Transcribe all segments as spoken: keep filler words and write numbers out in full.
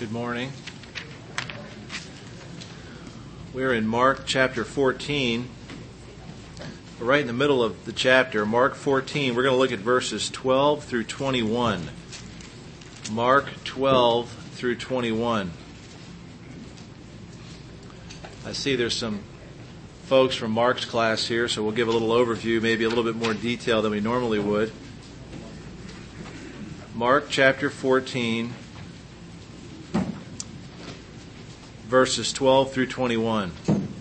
Good morning. We're in Mark chapter fourteen. We're right in the middle of the chapter, Mark fourteen. We're going to look at verses twelve through twenty-one. Mark twelve through twenty-one. I see there's some folks from Mark's class here, so we'll give a little overview, maybe a little bit more detail than we normally would. Mark chapter fourteen, verses twelve through twenty-one.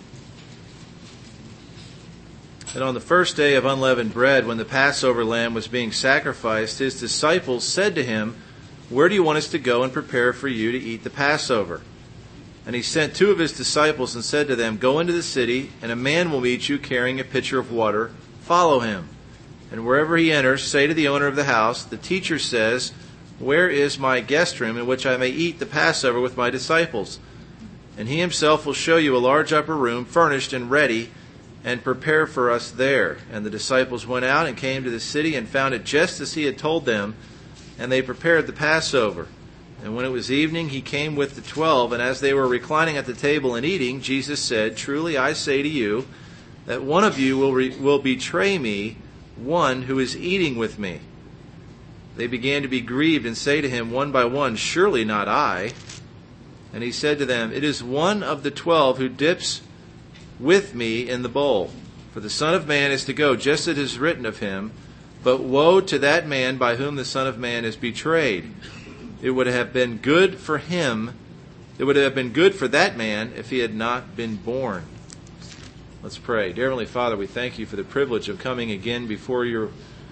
And on the first day of unleavened bread, when the Passover lamb was being sacrificed, his disciples said to him, "Where do you want us to go and prepare for you to eat the Passover?" And he sent two of his disciples and said to them, "Go into the city, and a man will meet you carrying a pitcher of water. Follow him. And wherever he enters, say to the owner of the house, 'The teacher says, where is my guest room in which I may eat the Passover with my disciples?' And he himself will show you a large upper room, furnished and ready, and prepare for us there." And the disciples went out and came to the city and found it just as he had told them, and they prepared the Passover. And when it was evening, he came with the twelve, and as they were reclining at the table and eating, Jesus said, "Truly I say to you, that one of you will, re- will betray me, one who is eating with me." They began to be grieved and say to him one by one, "Surely not I." And he said to them, "It is one of the twelve who dips with me in the bowl. For the Son of Man is to go just as it is written of him, but woe to that man by whom the Son of Man is betrayed. It would have been good for him, it would have been good for that man if he had not been born." Let's pray. Dear Heavenly Father, we thank you for the privilege of coming again before your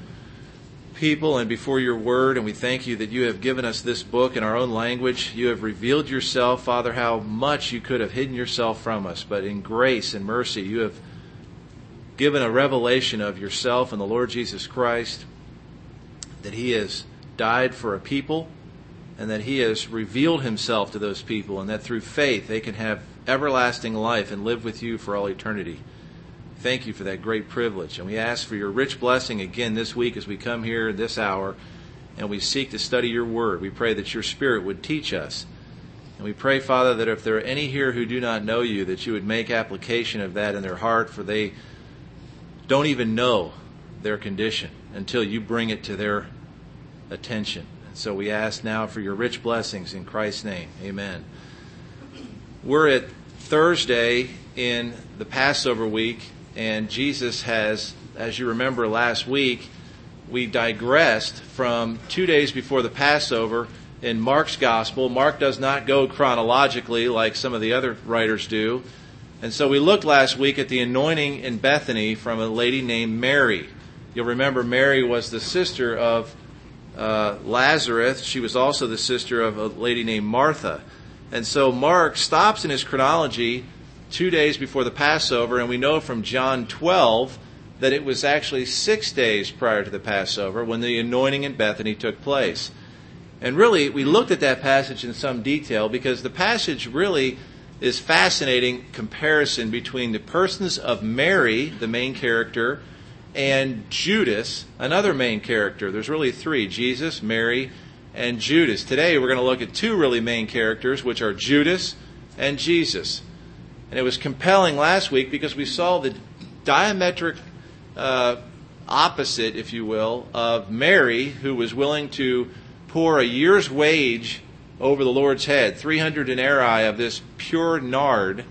people and before your word, and we thank you that you have given us this book in our own language. You have revealed yourself, Father, how much you could have hidden yourself from us, but in grace and mercy you have given a revelation of yourself and the Lord Jesus Christ, that he has died for a people, and that he has revealed himself to those people, and that through faith they can have everlasting life and live with you for all eternity. Thank you for that great privilege. And we ask for your rich blessing again this week as we come here this hour and we seek to study your word. We pray that your Spirit would teach us. And we pray, Father, that if there are any here who do not know you, that you would make application of that in their heart, for they don't even know their condition until you bring it to their attention. And so we ask now for your rich blessings in Christ's name. Amen. We're at Thursday in the Passover week, and Jesus has, as you remember last week, we digressed from two days before the Passover in Mark's Gospel. Mark does not go chronologically like some of the other writers do. And so we looked last week at the anointing in Bethany from a lady named Mary. You'll remember Mary was the sister of uh, Lazarus. She was also the sister of a lady named Martha. And so Mark stops in his chronology two days before the Passover, and we know from John twelve that it was actually six days prior to the Passover when the anointing in Bethany took place. And really, we looked at that passage in some detail because the passage really is fascinating comparison between the persons of Mary, the main character, and Judas, another main character. There's really three: Jesus, Mary, and Judas. Today we're going to look at two really main characters, which are Judas and Jesus. And it was compelling last week because we saw the diametric uh, opposite, if you will, of Mary, who was willing to pour a year's wage over the Lord's head, three hundred denarii of this pure nard,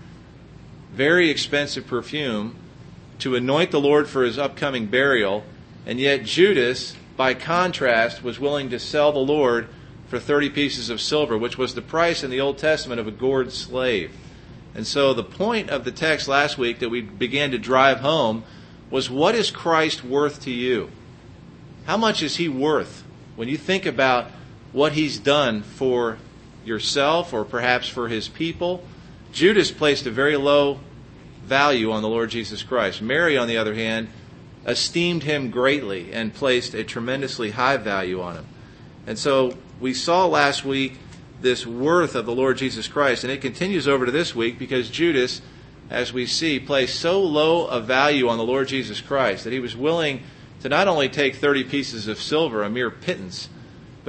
very expensive perfume, to anoint the Lord for his upcoming burial. And yet Judas, by contrast, was willing to sell the Lord for thirty pieces of silver, which was the price in the Old Testament of a gored slave. And so the point of the text last week that we began to drive home was, what is Christ worth to you? How much is he worth when you think about what he's done for yourself or perhaps for his people? Judas placed a very low value on the Lord Jesus Christ. Mary, on the other hand, esteemed him greatly and placed a tremendously high value on him. And so we saw last week this worth of the Lord Jesus Christ, and it continues over to this week because Judas, as we see, placed so low a value on the Lord Jesus Christ that he was willing to not only take thirty pieces of silver, a mere pittance,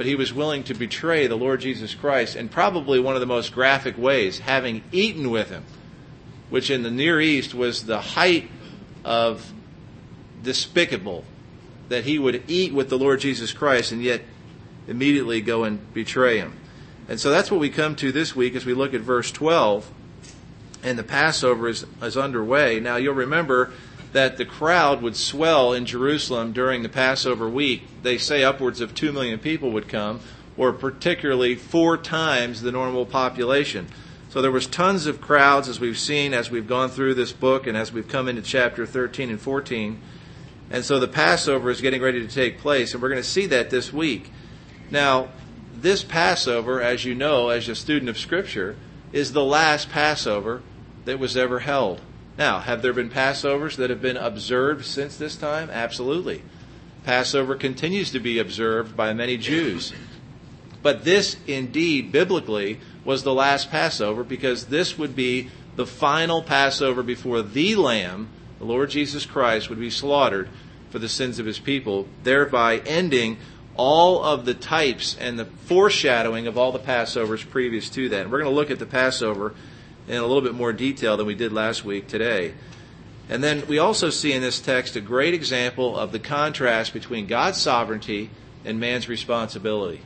but he was willing to betray the Lord Jesus Christ in probably one of the most graphic ways, having eaten with him, which in the Near East was the height of despicable, that he would eat with the Lord Jesus Christ and yet immediately go and betray him. And so that's what we come to this week as we look at verse twelve, and the Passover is, is underway. Now you'll remember that the crowd would swell in Jerusalem during the Passover week. They say upwards of two million people would come, or particularly four times the normal population. So there was tons of crowds, as we've seen as we've gone through this book and as we've come into chapter thirteen and fourteen. And so the Passover is getting ready to take place, and we're going to see that this week. Now, this Passover, as you know, as a student of Scripture, is the last Passover that was ever held. Now, have there been Passovers that have been observed since this time? Absolutely. Passover continues to be observed by many Jews. But this, indeed, biblically, was the last Passover, because this would be the final Passover before the Lamb, the Lord Jesus Christ, would be slaughtered for the sins of his people, thereby ending all of the types and the foreshadowing of all the Passovers previous to that. And we're going to look at the Passover in a little bit more detail than we did last week today. And then we also see in this text a great example of the contrast between God's sovereignty and man's responsibility.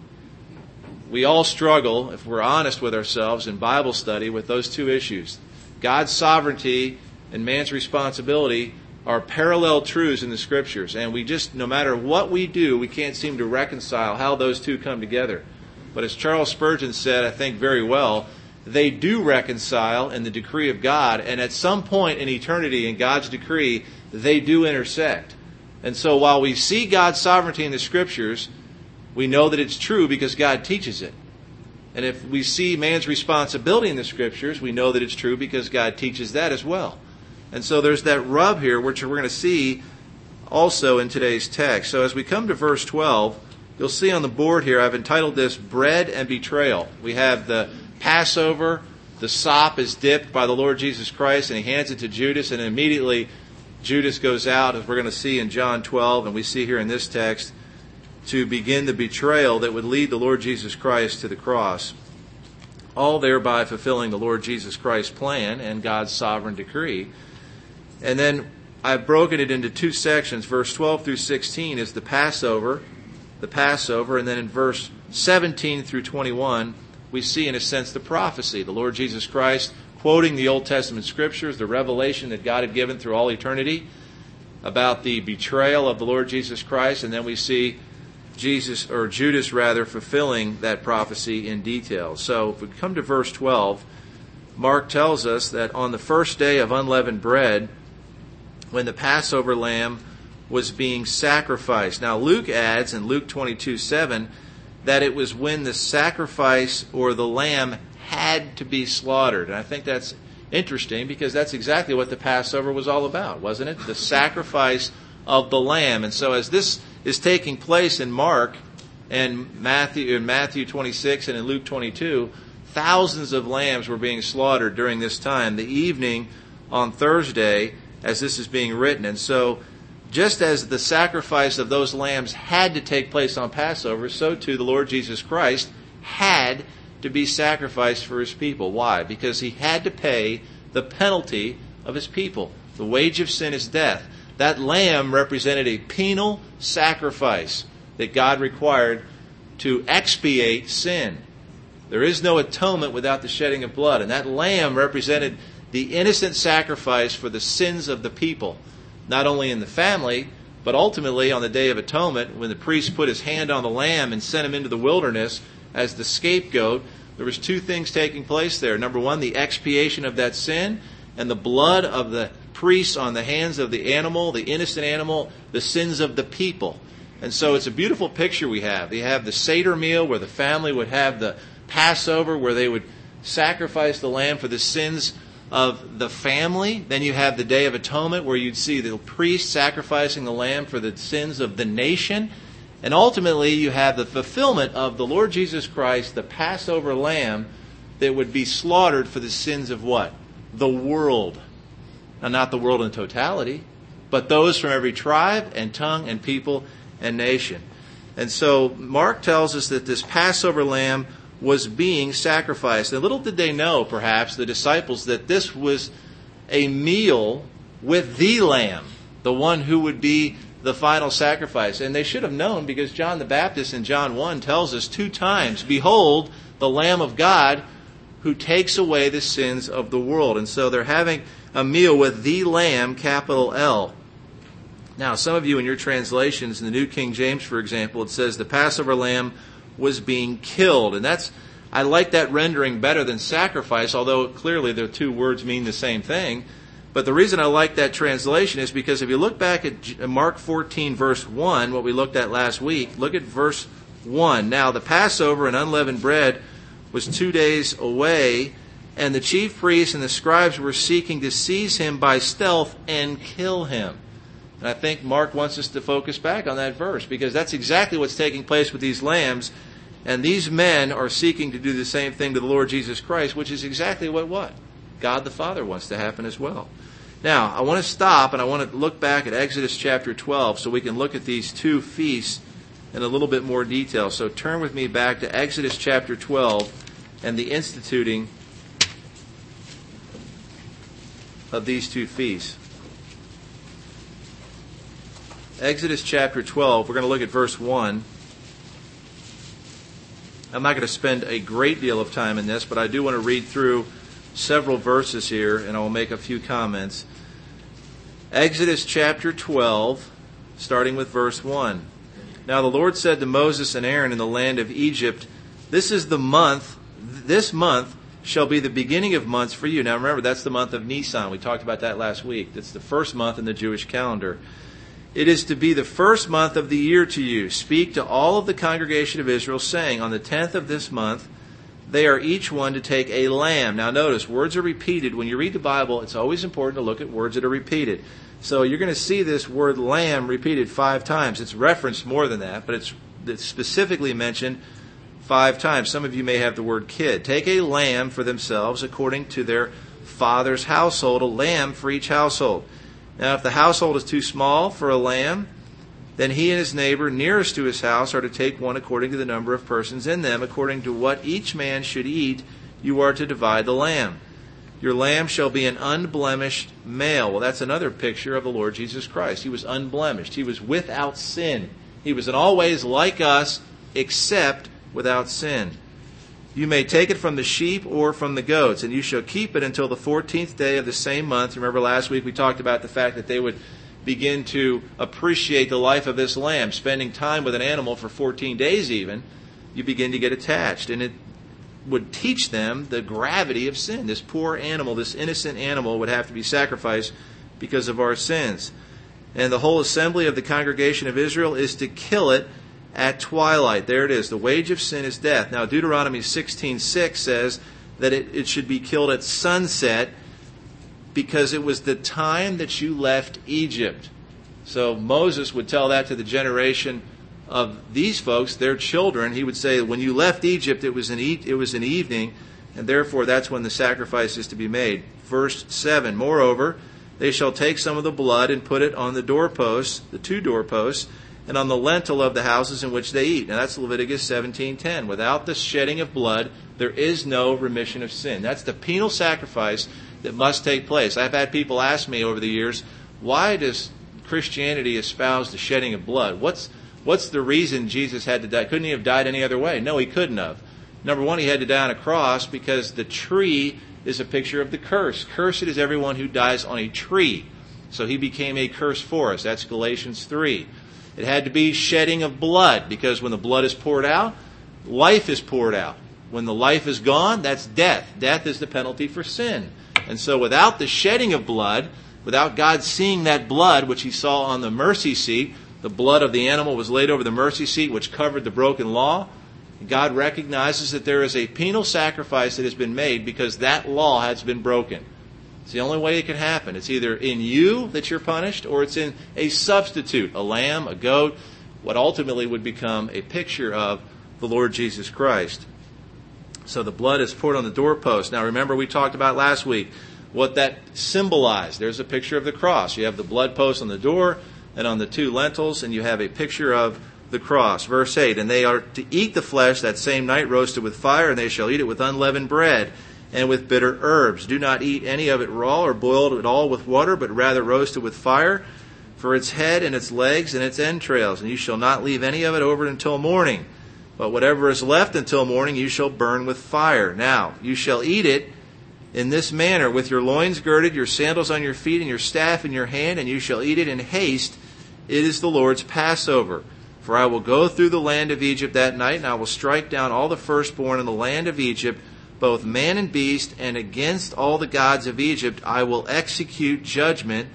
We all struggle, if we're honest with ourselves in Bible study, with those two issues. God's sovereignty and man's responsibility are parallel truths in the Scriptures. And we just, no matter what we do, we can't seem to reconcile how those two come together. But as Charles Spurgeon said, I think very well, they do reconcile in the decree of God, and at some point in eternity in God's decree, they do intersect. And so while we see God's sovereignty in the Scriptures, we know that it's true because God teaches it. And if we see man's responsibility in the Scriptures, we know that it's true because God teaches that as well. And so there's that rub here, which we're going to see also in today's text. So as we come to verse twelve, you'll see on the board here, I've entitled this Bread and Betrayal. We have the Passover, the sop is dipped by the Lord Jesus Christ, and he hands it to Judas, and immediately Judas goes out, as we're going to see in John twelve, and we see here in this text, to begin the betrayal that would lead the Lord Jesus Christ to the cross, all thereby fulfilling the Lord Jesus Christ's plan and God's sovereign decree. And then I've broken it into two sections. Verse twelve through sixteen is the Passover, the Passover, and then in verse seventeen through twenty-one, we see, in a sense, the prophecy. The Lord Jesus Christ quoting the Old Testament Scriptures, the revelation that God had given through all eternity about the betrayal of the Lord Jesus Christ, and then we see Jesus, or Judas rather, fulfilling that prophecy in detail. So if we come to verse twelve, Mark tells us that on the first day of unleavened bread, when the Passover lamb was being sacrificed. Now Luke adds in Luke twenty-two seven that it was when the sacrifice or the lamb had to be slaughtered. And I think that's interesting because that's exactly what the Passover was all about, wasn't it? The sacrifice of the lamb. And so as this is taking place in Mark and Matthew, in Matthew twenty-six and in Luke twenty-two, thousands of lambs were being slaughtered during this time, the evening on Thursday, as this is being written. And so just as the sacrifice of those lambs had to take place on Passover, so too the Lord Jesus Christ had to be sacrificed for his people. Why? Because he had to pay the penalty of his people. The wage of sin is death. That lamb represented a penal sacrifice that God required to expiate sin. There is no atonement without the shedding of blood. And that lamb represented the innocent sacrifice for the sins of the people, not only in the family, but ultimately on the Day of Atonement, when the priest put his hand on the lamb and sent him into the wilderness as the scapegoat. There was two things taking place there. Number one, the expiation of that sin, and the blood of the priest on the hands of the animal, the innocent animal, the sins of the people. And so it's a beautiful picture we have. You have the Seder meal where the family would have the Passover, where they would sacrifice the lamb for the sins of the family. Then you have the Day of Atonement where you'd see the priest sacrificing the lamb for the sins of the nation. And ultimately you have the fulfillment of the Lord Jesus Christ, the Passover lamb, that would be slaughtered for the sins of what? The world. Now, not the world in totality, but those from every tribe and tongue and people and nation. And so Mark tells us that this Passover lamb was being sacrificed. And little did they know, perhaps, the disciples, that this was a meal with the lamb, the one who would be the final sacrifice. And they should have known, because John the Baptist in John one tells us two times, "Behold, the Lamb of God who takes away the sins of the world." And so they're having a meal with the Lamb, capital L. Now, some of you in your translations, in the New King James, for example, it says the Passover lamb was being killed. And that's, I like that rendering better than sacrifice, although clearly the two words mean the same thing. But the reason I like that translation is because if you look back at Mark fourteen, verse one, what we looked at last week, look at verse one. "Now the Passover and unleavened bread was two days away, and the chief priests and the scribes were seeking to seize him by stealth and kill him." And I think Mark wants us to focus back on that verse, because that's exactly what's taking place with these lambs. And these men are seeking to do the same thing to the Lord Jesus Christ, which is exactly what what? God the Father wants to happen as well. Now, I want to stop and I want to look back at Exodus chapter twelve so we can look at these two feasts in a little bit more detail. So turn with me back to Exodus chapter twelve and the instituting of these two feasts. Exodus chapter twelve, we're going to look at verse one. I'm not going to spend a great deal of time in this, but I do want to read through several verses here, and I will make a few comments. Exodus chapter twelve, starting with verse one. "Now the Lord said to Moses and Aaron in the land of Egypt, This is the month, this month shall be the beginning of months for you." Now remember, that's the month of Nisan. We talked about that last week. That's the first month in the Jewish calendar. "It is to be the first month of the year to you. Speak to all of the congregation of Israel, saying, On the tenth of this month, they are each one to take a lamb." Now notice, words are repeated. When you read the Bible, it's always important to look at words that are repeated. So you're going to see this word lamb repeated five times. It's referenced more than that, but it's, it's specifically mentioned five times. Some of you may have the word kid. "Take a lamb for themselves according to their father's household, a lamb for each household. Now if the household is too small for a lamb, then he and his neighbor nearest to his house are to take one according to the number of persons in them. According to what each man should eat, you are to divide the lamb. Your lamb shall be an unblemished male." Well, that's another picture of the Lord Jesus Christ. He was unblemished. He was without sin. He was in all ways like us, except without sin. "You may take it from the sheep or from the goats, and you shall keep it until the fourteenth day of the same month." Remember last week we talked about the fact that they would begin to appreciate the life of this lamb, spending time with an animal for fourteen days even. You begin to get attached, and it would teach them the gravity of sin. This poor animal, this innocent animal, would have to be sacrificed because of our sins. "And the whole assembly of the congregation of Israel is to kill it at twilight." There it is. The wage of sin is death. Now Deuteronomy sixteen six says that it, it should be killed at sunset, because it was the time that you left Egypt. So Moses would tell that to the generation of these folks, their children. He would say, when you left Egypt, it was an e- it was an evening, and therefore that's when the sacrifice is to be made. Verse seven, "Moreover, they shall take some of the blood and put it on the doorposts, the two doorposts, and on the lintel of the houses in which they eat." Now that's Leviticus seventeen ten. Without the shedding of blood, there is no remission of sin. That's the penal sacrifice that must take place. I've had people ask me over the years, why does Christianity espouse the shedding of blood? What's what's the reason Jesus had to die? Couldn't he have died any other way? No, he couldn't have. Number one, he had to die on a cross because the tree is a picture of the curse. Cursed is everyone who dies on a tree. So he became a curse for us. That's Galatians three. It had to be shedding of blood, because when the blood is poured out, life is poured out. When the life is gone, that's death. Death is the penalty for sin. And so without the shedding of blood, without God seeing that blood, which he saw on the mercy seat, the blood of the animal was laid over the mercy seat, which covered the broken law. God recognizes that there is a penal sacrifice that has been made because that law has been broken. It's the only way it can happen. It's either in you that you're punished, or it's in a substitute, a lamb, a goat, what ultimately would become a picture of the Lord Jesus Christ. So the blood is poured on the doorpost. Now remember, we talked about last week what that symbolized. There's a picture of the cross. You have the blood post on the door and on the two lintels, and you have a picture of the cross. Verse eight, and they are to eat the flesh that same night, roasted with fire, and they shall eat it with unleavened bread and with bitter herbs. Do not eat any of it raw or boiled at all with water, but rather roast it with fire, for its head and its legs and its entrails. And you shall not leave any of it over until morning. But whatever is left until morning you shall burn with fire. Now, you shall eat it in this manner, with your loins girded, your sandals on your feet, and your staff in your hand, and you shall eat it in haste. It is the Lord's Passover. For I will go through the land of Egypt that night, and I will strike down all the firstborn in the land of Egypt, both man and beast, and against all the gods of Egypt I will execute judgment.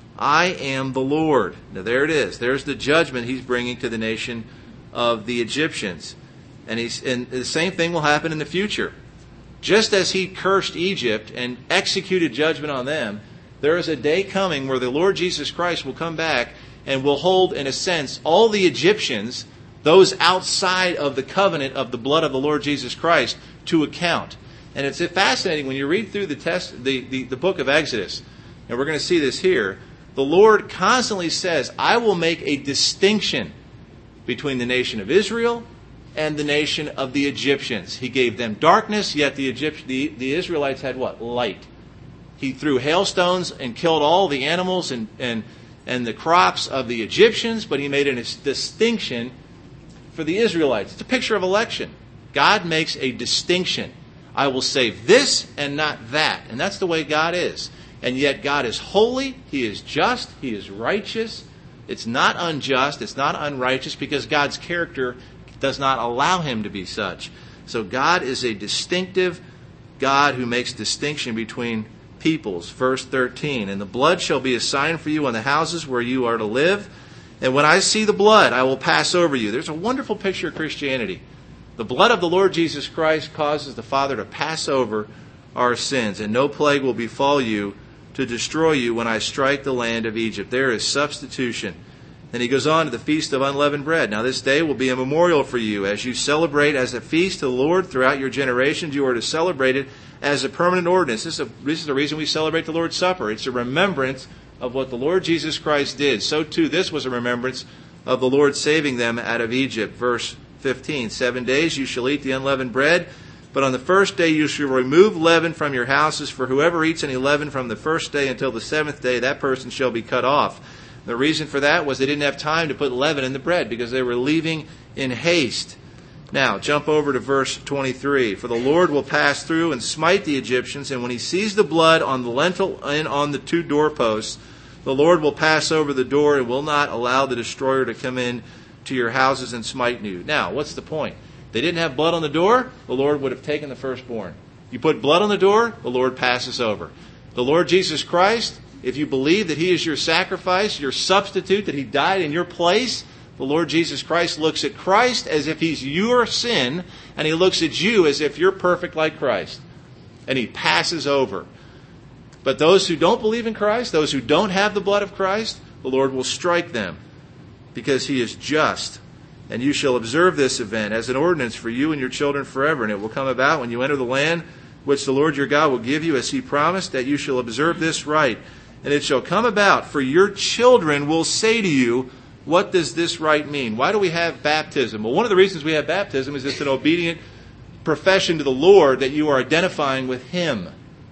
I am the Lord. Now there it is. There's the judgment he's bringing to the nation of the Egyptians. And, he's, and the same thing will happen in the future. Just as he cursed Egypt and executed judgment on them, there is a day coming where the Lord Jesus Christ will come back and will hold, in a sense, all the Egyptians, those outside of the covenant of the blood of the Lord Jesus Christ, to account. And it's fascinating when you read through the, test, the, the, the book of Exodus, and we're going to see this here, the Lord constantly says, I will make a distinction between the nation of Israel and the nation of the Egyptians. He gave them darkness, yet the, Egypt, the, the Israelites had what? Light. He threw hailstones and killed all the animals and, and, and the crops of the Egyptians, but he made a distinction for the Israelites. It's a picture of election. God makes a distinction. I will save this and not that. And that's the way God is. And yet God is holy, He is just, He is righteous. It's not unjust, it's not unrighteous, because God's character does not allow Him to be such. So God is a distinctive God who makes distinction between peoples. Verse thirteen, and the blood shall be a sign for you on the houses where you are to live. And when I see the blood, I will pass over you. There's a wonderful picture of Christianity. The blood of the Lord Jesus Christ causes the Father to pass over our sins, and no plague will befall you to destroy you when I strike the land of Egypt. There is substitution. Then he goes on to the Feast of Unleavened Bread. Now this day will be a memorial for you. As you celebrate as a feast to the Lord throughout your generations, you are to celebrate it as a permanent ordinance. This is, a, this is the reason we celebrate the Lord's Supper. It's a remembrance of what the Lord Jesus Christ did. So too, this was a remembrance of the Lord saving them out of Egypt. Verse fifteen, seven days you shall eat the unleavened bread, but on the first day you shall remove leaven from your houses, for whoever eats any leaven from the first day until the seventh day, that person shall be cut off. The reason for that was they didn't have time to put leaven in the bread, because they were leaving in haste. Now, jump over to verse twenty-three. For the Lord will pass through and smite the Egyptians, and when he sees the blood on the lintel and on the two doorposts, the Lord will pass over the door and will not allow the destroyer to come in to your houses and smite you. Now, what's the point? They didn't have blood on the door, the Lord would have taken the firstborn. You put blood on the door, the Lord passes over. The Lord Jesus Christ, if you believe that He is your sacrifice, your substitute, that He died in your place, the Lord Jesus Christ looks at Christ as if He's your sin, and He looks at you as if you're perfect like Christ. And He passes over. But those who don't believe in Christ, those who don't have the blood of Christ, the Lord will strike them, because He is just. And you shall observe this event as an ordinance for you and your children forever. And it will come about when you enter the land which the Lord your God will give you, as He promised, that you shall observe this rite. And it shall come about, for your children will say to you, what does this rite mean? Why do we have baptism? Well, one of the reasons we have baptism is it's an obedient profession to the Lord that you are identifying with Him.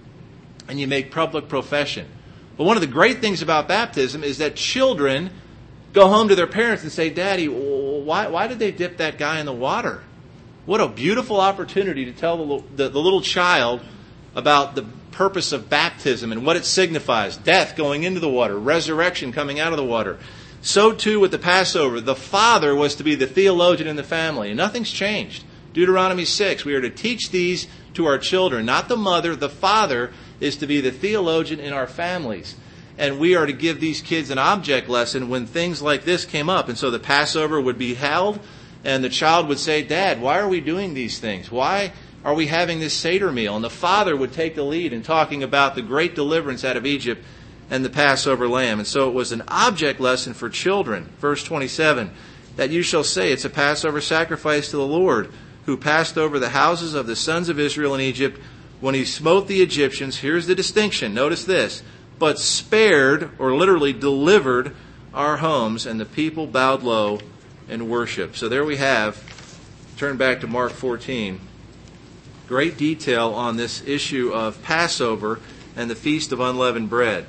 And you make public profession. But one of the great things about baptism is that children go home to their parents and say, Daddy, why, why did they dip that guy in the water? What a beautiful opportunity to tell the, the, the little child about the purpose of baptism and what it signifies. Death going into the water, resurrection coming out of the water. So too with the Passover. The father was to be the theologian in the family, and nothing's changed. Deuteronomy six, we are to teach these to our children. Not the mother, the father is to be the theologian in our families. And we are to give these kids an object lesson when things like this came up. And so the Passover would be held, and the child would say, Dad, why are we doing these things? Why are we having this Seder meal? And the father would take the lead in talking about the great deliverance out of Egypt and the Passover lamb. And so it was an object lesson for children. Verse twenty-seven, that you shall say, it's a Passover sacrifice to the Lord, who passed over the houses of the sons of Israel in Egypt when He smote the Egyptians. Here's the distinction. Notice this. But spared, or literally delivered, our homes, and the people bowed low and worship. So there we have, turn back to Mark fourteen, great detail on this issue of Passover and the Feast of Unleavened Bread.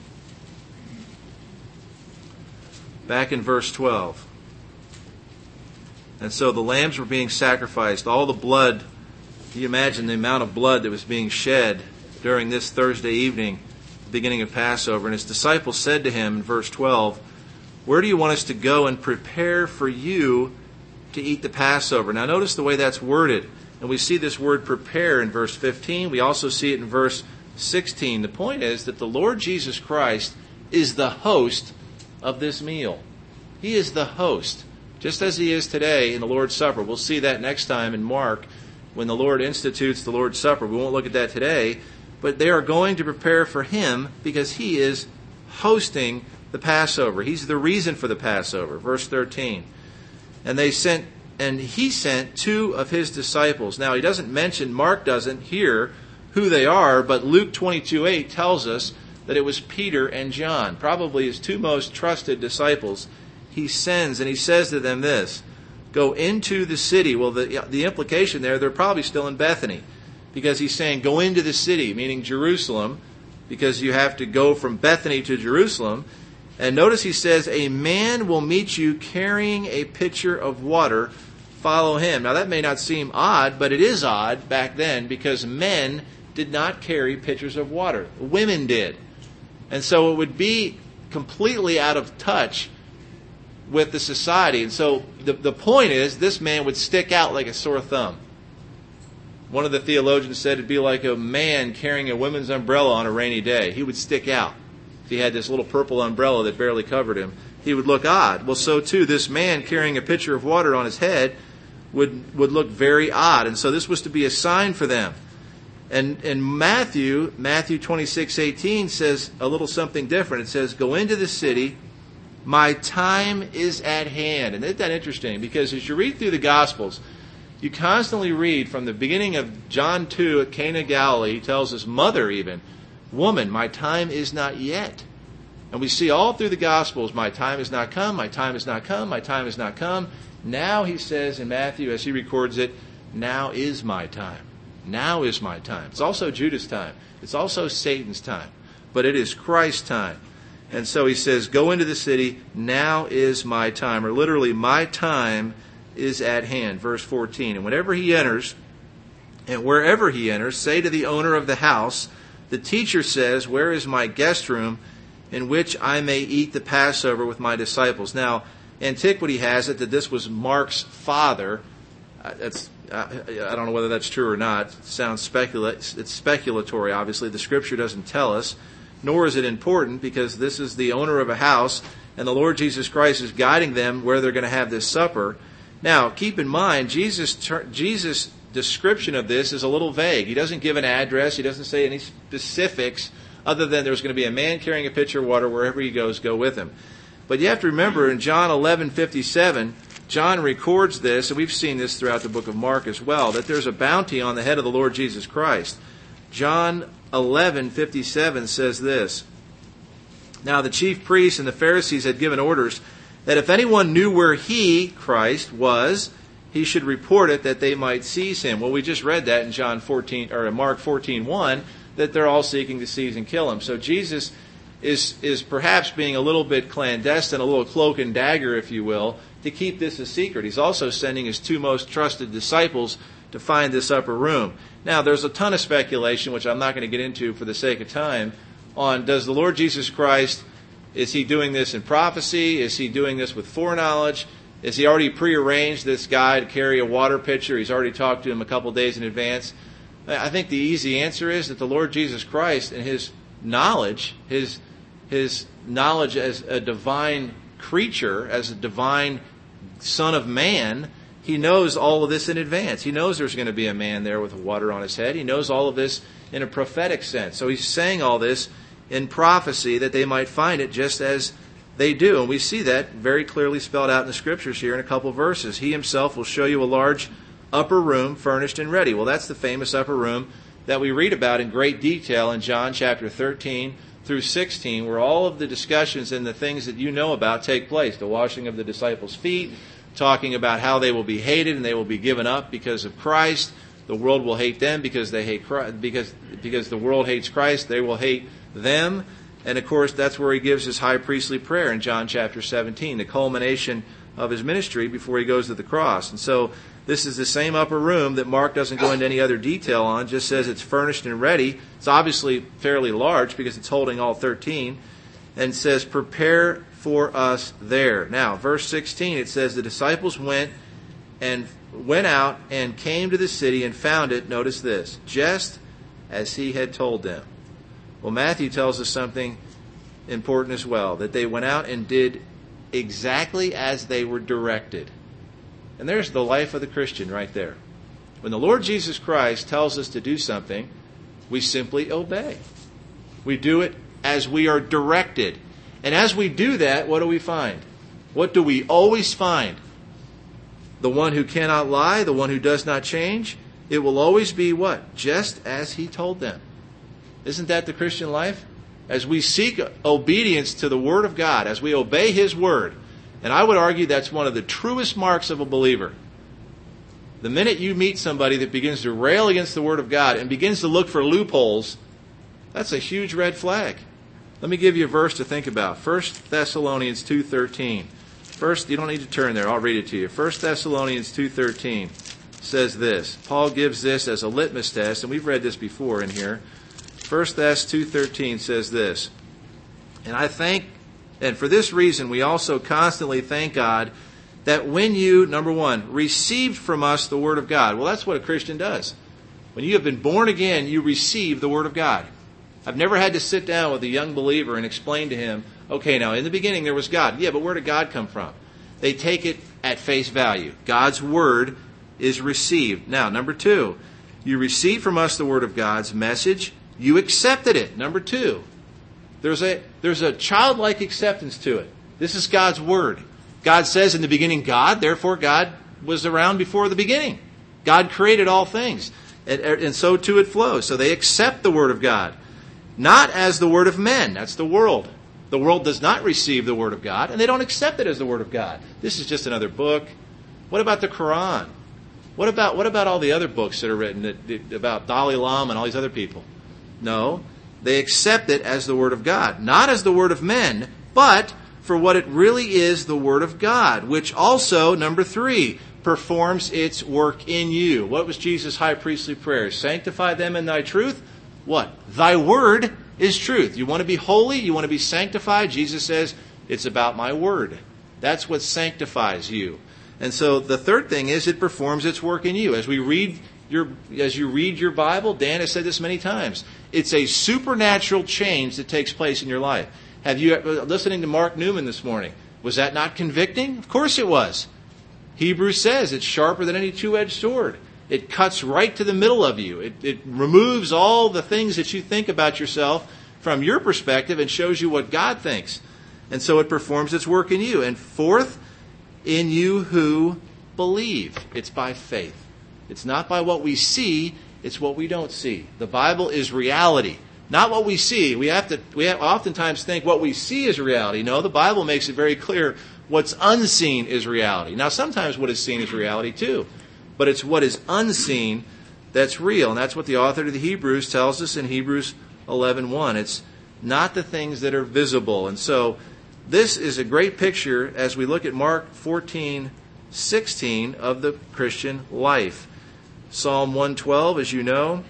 Back in verse twelve. And so the lambs were being sacrificed. All the blood, you imagine the amount of blood that was being shed during this Thursday evening, beginning of Passover. And his disciples said to him in verse twelve, "Where do you want us to go and prepare for you to eat the Passover?" Now notice the way that's worded. And we see this word prepare in verse fifteen. We also see it in verse sixteen. The point is that the Lord Jesus Christ is the host of this meal. He is the host, just as he is today in the Lord's Supper. We'll see that next time in Mark when the Lord institutes the Lord's Supper. We won't look at that today, but they are going to prepare for him because he is hosting the Passover. He's the reason for the Passover. Verse thirteen. And they sent, and he sent two of his disciples. Now he doesn't mention, Mark doesn't here, who they are, but Luke twenty-two eight tells us that it was Peter and John, probably his two most trusted disciples. He sends, and he says to them this, "Go into the city." Well, the, the implication there, they're probably still in Bethany, because he's saying, go into the city, meaning Jerusalem, because you have to go from Bethany to Jerusalem. And notice he says, "A man will meet you carrying a pitcher of water. Follow him." Now that may not seem odd, but it is odd back then, because men did not carry pitchers of water. Women did. And so it would be completely out of touch with the society. And so the, the point is, this man would stick out like a sore thumb. One of the theologians said it'd be like a man carrying a women's umbrella on a rainy day. He would stick out. If he had this little purple umbrella that barely covered him, he would look odd. Well, so too, this man carrying a pitcher of water on his head would, would look very odd. And so this was to be a sign for them. And, and Matthew, Matthew twenty-six eighteen says a little something different. It says, "Go into the city, my time is at hand." And isn't that interesting? Because as you read through the Gospels, you constantly read from the beginning of John two at Cana of Galilee, he tells his mother even, "Woman, my time is not yet." And we see all through the Gospels, my time has not come, my time has not come, my time has not come. Now he says in Matthew, as he records it, now is my time. Now is my time. It's also Judas' time. It's also Satan's time. But it is Christ's time. And so he says, go into the city, now is my time. Or literally, my time is at hand. Verse fourteen. And whenever he enters, and wherever he enters, say to the owner of the house, the teacher says, where is my guest room in which I may eat the Passover with my disciples? Now, antiquity has it that this was Mark's father. Uh, that's I don't know whether that's true or not. It sounds specula- it's speculatory, obviously. The Scripture doesn't tell us, nor is it important, because this is the owner of a house, and the Lord Jesus Christ is guiding them where they're going to have this supper. Now, keep in mind, Jesus' Jesus' description of this is a little vague. He doesn't give an address. He doesn't say any specifics other than there's going to be a man carrying a pitcher of water. Wherever he goes, go with him. But you have to remember, in John eleven fifty-seven, John records this, and we've seen this throughout the book of Mark as well, that there's a bounty on the head of the Lord Jesus Christ. John eleven fifty-seven says this, "Now the chief priests and the Pharisees had given orders that if anyone knew where he, Christ, was, he should report it, that they might seize him." Well, we just read that in John fourteen or in Mark fourteen one, that they're all seeking to seize and kill him. So Jesus is is perhaps being a little bit clandestine, a little cloak and dagger, if you will, to keep this a secret. He's also sending his two most trusted disciples to find this upper room. Now, there's a ton of speculation, which I'm not going to get into for the sake of time, on does the Lord Jesus Christ, is he doing this in prophecy? Is he doing this with foreknowledge? Is he already prearranged this guy to carry a water pitcher? He's already talked to him a couple days in advance. I think the easy answer is that the Lord Jesus Christ, and his knowledge, his his knowledge as a divine creature, as a divine Son of Man, he knows all of this in advance. He knows there's going to be a man there with water on his head. He knows all of this in a prophetic sense. So he's saying all this in prophecy that they might find it just as they do. And we see that very clearly spelled out in the Scriptures here in a couple verses. He himself will show you a large upper room furnished and ready. Well, that's the famous upper room that we read about in great detail in John chapter thirteen through sixteen, where all of the discussions and the things that you know about take place. The washing of the disciples' feet, talking about how they will be hated and they will be given up because of Christ. The world will hate them because they hate Christ, because because the world hates Christ. They will hate them. And of course, that's where he gives his high priestly prayer in John chapter seventeen, the culmination of his ministry before he goes to the cross. And so this is the same upper room that Mark doesn't go into any other detail on, just says it's furnished and ready. It's obviously fairly large because it's holding all thirteen, and says, prepare for us there. Now, verse sixteen, it says, the disciples went and went out and came to the city and found it, notice this, just as he had told them. Well, Matthew tells us something important as well, that they went out and did exactly as they were directed. And there's the life of the Christian right there. When the Lord Jesus Christ tells us to do something, we simply obey. We do it as we are directed. And as we do that, what do we find? What do we always find? The one who cannot lie, the one who does not change, it will always be what? Just as he told them. Isn't that the Christian life? As we seek obedience to the Word of God, as we obey His Word, and I would argue that's one of the truest marks of a believer. The minute you meet somebody that begins to rail against the Word of God and begins to look for loopholes, that's a huge red flag. Let me give you a verse to think about. First Thessalonians two thirteen. First, you don't need to turn there. I'll read it to you. First Thessalonians two thirteen says this. Paul gives this as a litmus test, and we've read this before in here. First Thess two thirteen says this. And I thank, and for this reason we also constantly thank God that when you, number one, received from us the Word of God. Well, that's what a Christian does. When you have been born again, you receive the Word of God. I've never had to sit down with a young believer and explain to him, okay, now in the beginning there was God. Yeah, but where did God come from? They take it at face value. God's Word is received. Now, number two, you receive from us the Word of God's message. You accepted it. Number two, there's a there's a childlike acceptance to it. This is God's Word. God says in the beginning God, therefore God was around before the beginning. God created all things. And, and so too it flows. So they accept the Word of God. Not as the word of men. That's the world. The world does not receive the Word of God, and they don't accept it as the Word of God. This is just another book. What about the Quran? What about what about all the other books that are written that, that, about Dalai Lama and all these other people? No, they accept it as the Word of God. Not as the word of men, but for what it really is, the Word of God, which also, number three, performs its work in you. What was Jesus' high priestly prayer? Sanctify them in thy truth. What? Thy Word is truth. You want to be holy? You want to be sanctified? Jesus says, it's about my Word. That's what sanctifies you. And so the third thing is it performs its work in you. As we read your, as you read your Bible, Dan has said this many times, it's a supernatural change that takes place in your life. Have you, listening to Mark Newman this morning, was that not convicting? Of course it was. Hebrews says it's sharper than any two-edged sword. It cuts right to the middle of you. It, it removes all the things that you think about yourself from your perspective and shows you what God thinks. And so it performs its work in you. And fourth, in you who believe. It's by faith. It's not by what we see, it's what we don't see. The Bible is reality, not what we see. We have to we have oftentimes think what we see is reality. No, the Bible makes it very clear what's unseen is reality. Now, sometimes what is seen is reality too. But it's what is unseen that's real. And that's what the author of the Hebrews tells us in Hebrews eleven one. It's not the things that are visible. And so this is a great picture as we look at Mark fourteen sixteen of the Christian life. Psalm one twelve, as you know,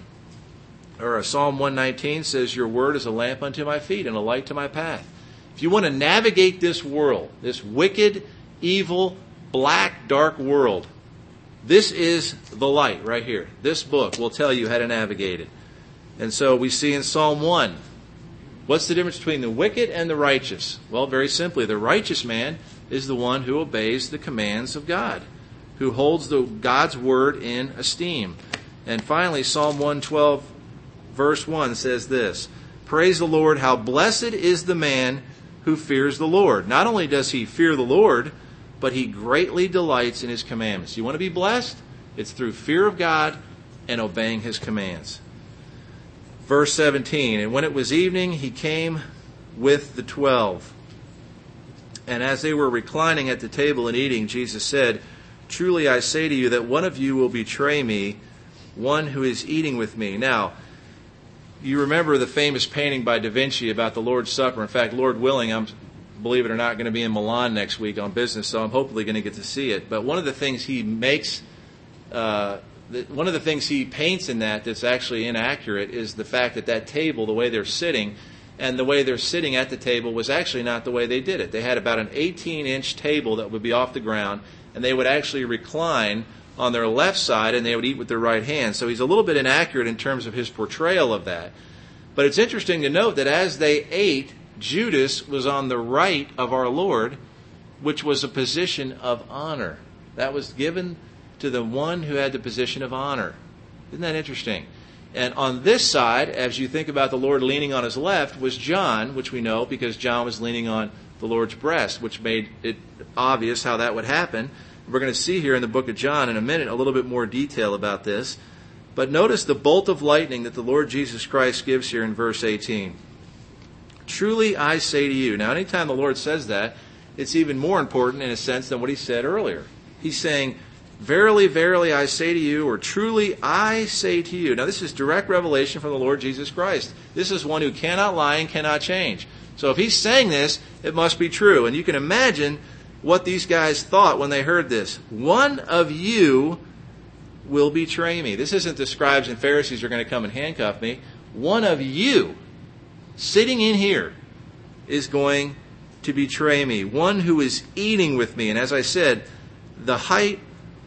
or Psalm one nineteen says, your word is a lamp unto my feet and a light to my path. If you want to navigate this world, this wicked, evil, black, dark world, this is the light right here. This book will tell you how to navigate it. And so we see in Psalm one, what's the difference between the wicked and the righteous? Well, very simply, the righteous man is the one who obeys the commands of God, who holds the God's word in esteem. And finally, Psalm one twelve, verse one says this, praise the Lord, how blessed is the man who fears the Lord. Not only does he fear the Lord, but he greatly delights in his commandments. You want to be blessed? It's through fear of God and obeying his commands. Verse seventeen, and when it was evening, he came with the twelve. And as they were reclining at the table and eating, Jesus said, "Truly I say to you that one of you will betray me, one who is eating with me." Now, you remember the famous painting by Da Vinci about the Lord's Supper. In fact, Lord willing, I'm, believe it or not, going to be in Milan next week on business, so I'm hopefully going to get to see it. But one of the things he makes, uh, one of the things he paints in that that's actually inaccurate is the fact that that table, the way they're sitting, and the way they're sitting at the table was actually not the way they did it. They had about an eighteen-inch table that would be off the ground, and they would actually recline on their left side, and they would eat with their right hand. So he's a little bit inaccurate in terms of his portrayal of that. But it's interesting to note that as they ate, Judas was on the right of our Lord, which was a position of honor. That was given to the one who had the position of honor. Isn't that interesting? And on this side, as you think about the Lord leaning on his left, was John, which we know because John was leaning on the Lord's breast, which made it obvious how that would happen. We're going to see here in the book of John in a minute a little bit more detail about this. But notice the bolt of lightning that the Lord Jesus Christ gives here in verse eighteen. "Truly I say to you." Now, anytime the Lord says that, it's even more important in a sense than what he said earlier. He's saying, "Verily, verily, I say to you," or "Truly, I say to you." Now, this is direct revelation from the Lord Jesus Christ. This is one who cannot lie and cannot change. So if he's saying this, it must be true. And you can imagine what these guys thought when they heard this. "One of you will betray me." This isn't the scribes and Pharisees are going to come and handcuff me. One of you, sitting in here, is going to betray me. One who is eating with me. And as I said, the height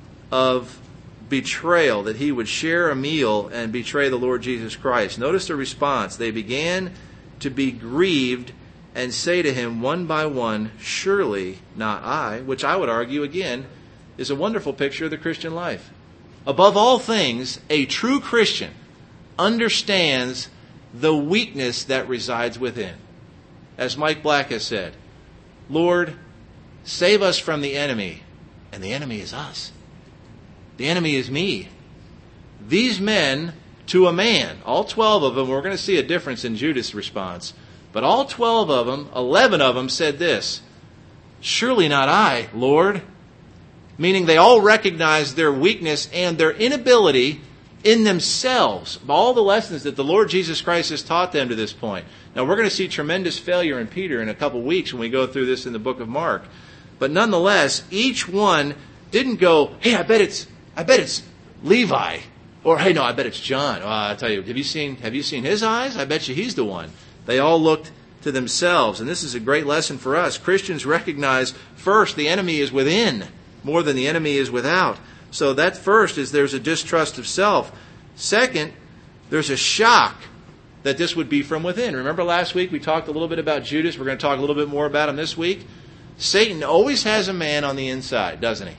of betrayal, that he would share a meal and betray the Lord Jesus Christ. Notice the response. "They began to be grieved and say to him one by one, 'Surely not I,'" which I would argue again is a wonderful picture of the Christian life. Above all things, a true Christian understands the weakness that resides within. As Mike Black has said, "Lord, save us from the enemy," and the enemy is us. The enemy is me. These men, to a man, all twelve of them, we're going to see a difference in Judas' response, but all twelve of them, eleven of them said this, "Surely not I, Lord." Meaning they all recognized their weakness and their inability in themselves. All the lessons that the Lord Jesus Christ has taught them to this point. Now we're going to see tremendous failure in Peter in a couple weeks when we go through this in the book of Mark. But nonetheless, each one didn't go, "Hey, I bet it's I bet it's Levi," or "Hey, no, I bet it's John." Well, I'll tell you, have you seen have you seen his eyes? I bet you he's the one. They all looked to themselves, and this is a great lesson for us. Christians recognize first the enemy is within more than the enemy is without. So that first is there's a distrust of self. Second, there's a shock that this would be from within. Remember last week we talked a little bit about Judas. We're going to talk a little bit more about him this week. Satan always has a man on the inside, doesn't he?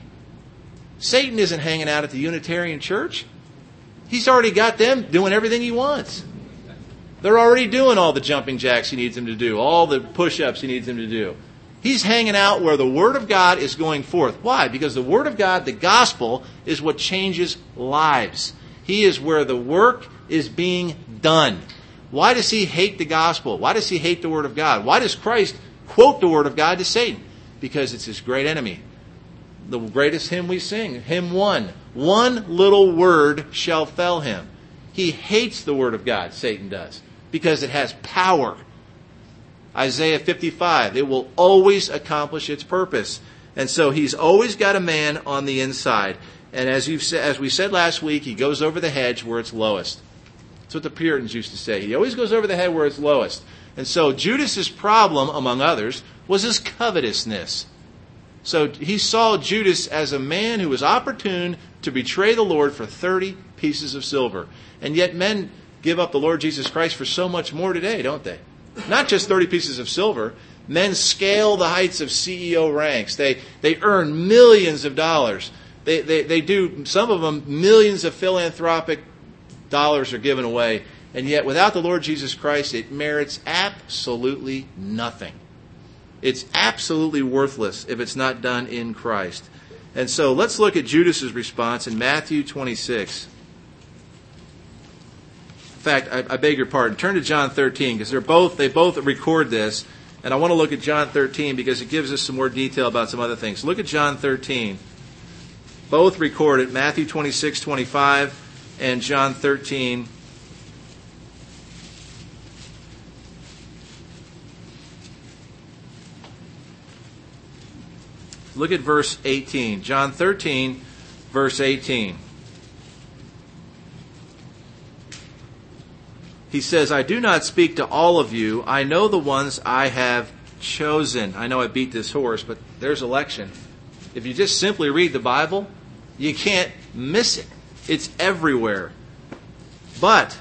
Satan isn't hanging out at the Unitarian Church. He's already got them doing everything he wants. They're already doing all the jumping jacks he needs them to do, all the push-ups he needs them to do. He's hanging out where the Word of God is going forth. Why? Because the Word of God, the gospel, is what changes lives. He is where the work is being done. Why does he hate the gospel? Why does he hate the Word of God? Why does Christ quote the Word of God to Satan? Because it's his great enemy. The greatest hymn we sing, hymn one. One little word shall fell him. He hates the Word of God, Satan does, because it has power. Isaiah fifty-five, it will always accomplish its purpose. And so he's always got a man on the inside. And as you've said, as we said last week, he goes over the hedge where it's lowest. That's what the Puritans used to say. He always goes over the head where it's lowest. And so Judas's problem, among others, was his covetousness. So he saw Judas as a man who was opportune to betray the Lord for thirty pieces of silver. And yet men give up the Lord Jesus Christ for so much more today, don't they? Not just thirty pieces of silver. Men scale the heights of C E O ranks. They they earn millions of dollars. They, they, they do, some of them, millions of philanthropic dollars are given away. And yet without the Lord Jesus Christ, it merits absolutely nothing. It's absolutely worthless if it's not done in Christ. And so let's look at Judas's response in Matthew twenty-six. In fact, I, I beg your pardon. Turn to John thirteen because they're both they both record this. And I want to look at John thirteen because it gives us some more detail about some other things. Look at John thirteen. Both recorded, Matthew twenty-six twenty-five and John thirteen. Look at verse eighteen. John thirteen, verse eighteen. He says, I do not speak to all of you. I know the ones I have chosen. I know I beat this horse, but there's election. If you just simply read the Bible, you can't miss it. It's everywhere. But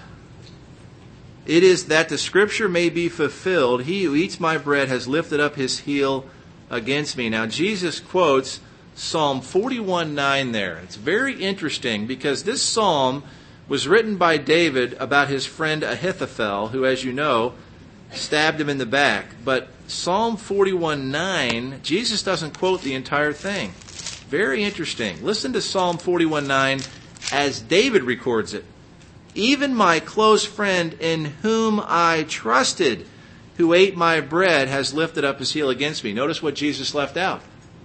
it is that the scripture may be fulfilled. He who eats my bread has lifted up his heel against me. Now, Jesus quotes Psalm forty-one nine there. It's very interesting because this psalm was written by David about his friend Ahithophel, who, as you know, stabbed him in the back. But Psalm forty-one nine, Jesus doesn't quote the entire thing. Very interesting. Listen to Psalm forty-one nine as David records it. Even my close friend in whom I trusted, who ate my bread, has lifted up his heel against me. Notice what Jesus left out.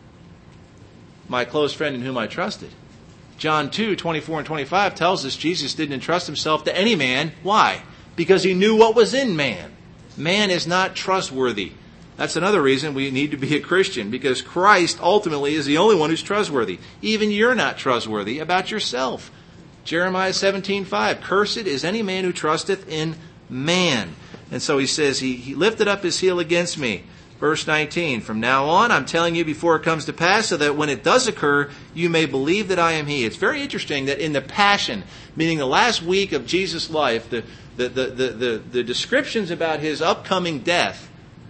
My close friend in whom I trusted. John two twenty-four and twenty-five tells us Jesus didn't entrust himself to any man. Why? Because he knew what was in man. Man is not trustworthy. That's another reason we need to be a Christian, because Christ ultimately is the only one who's trustworthy. Even you're not trustworthy about yourself. Jeremiah seventeen five, cursed is any man who trusteth in man. And so he says, he, he lifted up his heel against me. Verse nineteen, from now on, I'm telling you before it comes to pass, so that when it does occur, you may believe that I am he. It's very interesting that in the Passion, meaning the last week of Jesus' life, the, the, the, the, the, the descriptions about his upcoming death,